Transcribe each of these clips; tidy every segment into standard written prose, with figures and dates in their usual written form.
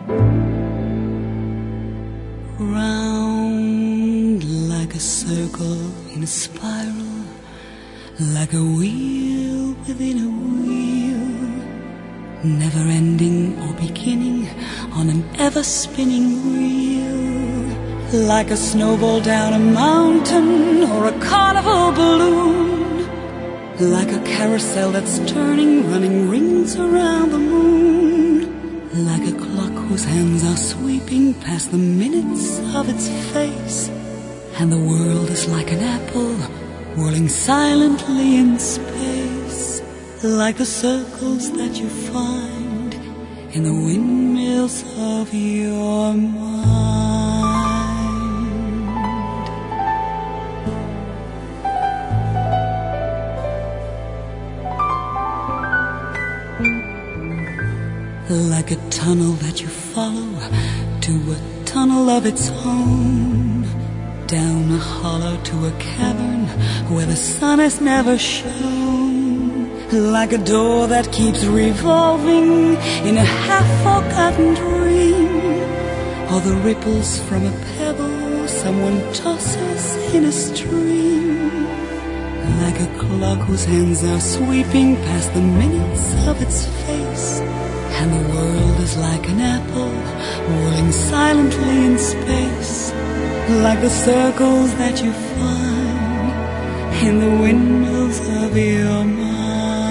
Round like a circle in a spiral, like a wheel within a wheel, never ending or beginning on an ever-spinning wheel, like a snowball down a mountain or a carnival balloon, like a carousel that's turning, running rings around the moon, like a clock whose hands are sweeping past the minutes of its face, and the world is like an apple whirling silently in space, like the circles that you find in the windmills of your mind. Like a tunnel that you follow to a tunnel of its own, down a hollow to a cavern where the sun has never shone, like a door that keeps revolving in a half-forgotten dream, or the ripples from a pebble someone tosses in a stream, like a clock whose hands are sweeping past the minutes of its face, and the world is like an apple whirling silently in space, like the circles that you find in the windmills of your mind.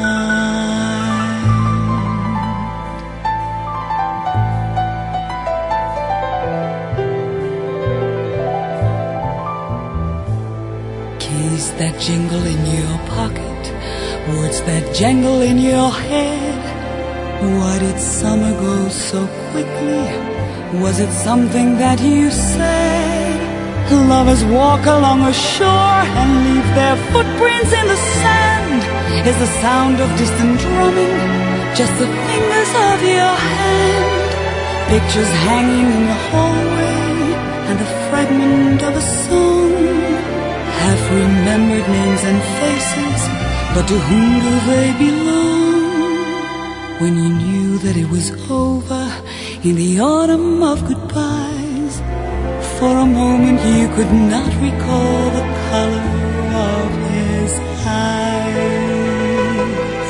Keys that jingle in your pocket, words that jangle in your head. Why did summer go so quickly? Was it something that you said? Lovers walk along a shore and leave their footprints in the sand. Is the sound of distant drumming just the fingers of your hand? Pictures hanging in the hallway and a fragment of a song, half-remembered names and faces, but to whom do they belong? When you knew that it was over in the autumn of goodbyes, for a moment you could not recall the color of his eyes.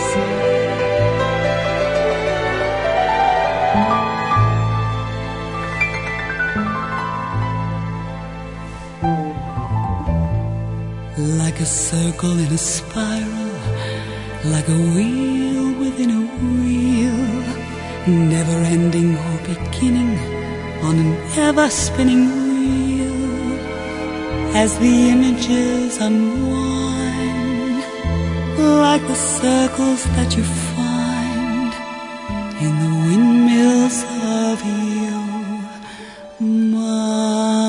Like a circle in a spiral, like a wheel within a wheel, never ending or beginning on an ever-spinning wheel, as the images unwind, like the circles that you find in the windmills of your mind.